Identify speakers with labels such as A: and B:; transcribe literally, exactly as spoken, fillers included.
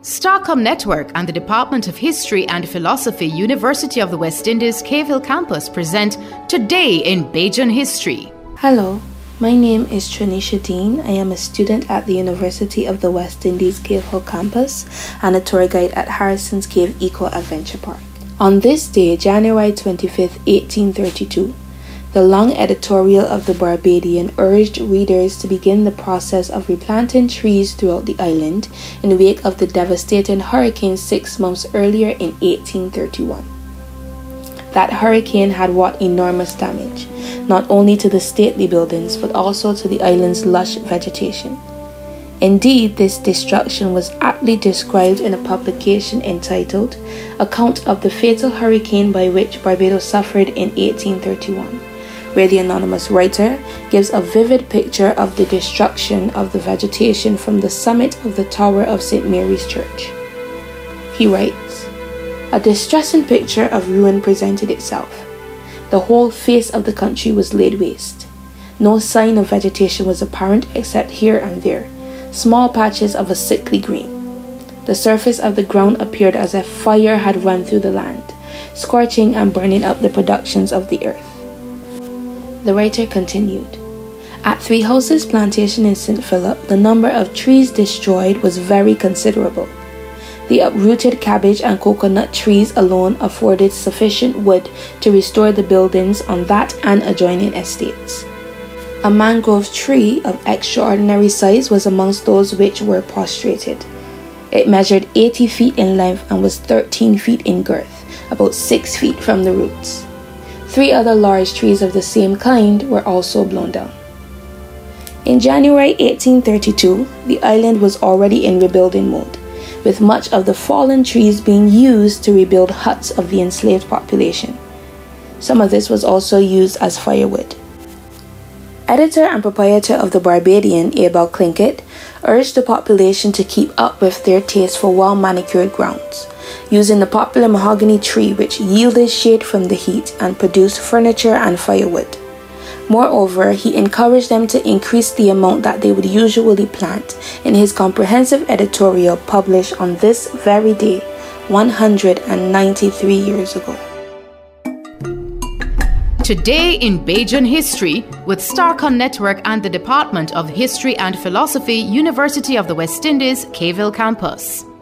A: Starcom Network and the Department of History and Philosophy, University of the West Indies, Cave Hill Campus present Today in Bajan History.
B: Hello, my name is Trinisha Dean. I am a student at the University of the West Indies, Cave Hill Campus and a tour guide at Harrison's Cave Eco Adventure Park. On this day, January twenty-fifth, eighteen thirty-two, the long editorial of the Barbadian urged readers to begin the process of replanting trees throughout the island in the wake of the devastating hurricane six months earlier in eighteen thirty-one. That hurricane had wrought enormous damage, not only to the stately buildings but also to the island's lush vegetation. Indeed, this destruction was aptly described in a publication entitled Account of the Fatal Hurricane by which Barbados Suffered in eighteen thirty-one, where the anonymous writer gives a vivid picture of the destruction of the vegetation from the summit of the tower of Saint Mary's Church. He writes, "A distressing picture of ruin presented itself. The whole face of the country was laid waste. No sign of vegetation was apparent except here and there, small patches of a sickly green. The surface of the ground appeared as if fire had run through the land, scorching and burning up the productions of the earth." The writer continued, "At Three Houses Plantation in Saint Philip, the number of trees destroyed was very considerable. The uprooted cabbage and coconut trees alone afforded sufficient wood to restore the buildings on that and adjoining estates. A mangrove tree of extraordinary size was amongst those which were prostrated. It measured eighty feet in length and was thirteen feet in girth, about six feet from the roots. Three other large trees of the same kind were also blown down." In January eighteen thirty-two, the island was already in rebuilding mode, with much of the fallen trees being used to rebuild huts of the enslaved population. Some of this was also used as firewood. Editor and proprietor of the Barbadian, Abel Clinkett, urged the population to keep up with their taste for well-manicured grounds, using the popular mahogany tree which yielded shade from the heat and produced furniture and firewood. Moreover, he encouraged them to increase the amount that they would usually plant in his comprehensive editorial published on this very day, one hundred ninety-three years ago.
A: Today in Bajan History with Starcom Network and the Department of History and Philosophy, University of the West Indies, Cave Hill Campus.